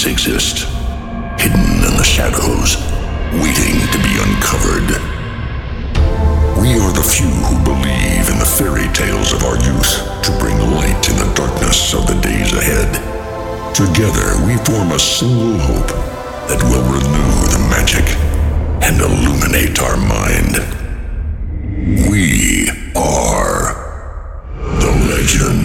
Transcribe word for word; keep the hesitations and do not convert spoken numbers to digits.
mysteries exist, hidden in the shadows, waiting to be uncovered. We are the few who believe in the fairy tales of our youth to bring light in the darkness of the days ahead. Together we form a single hope that will renew the magic and illuminate our mind. We are the legend.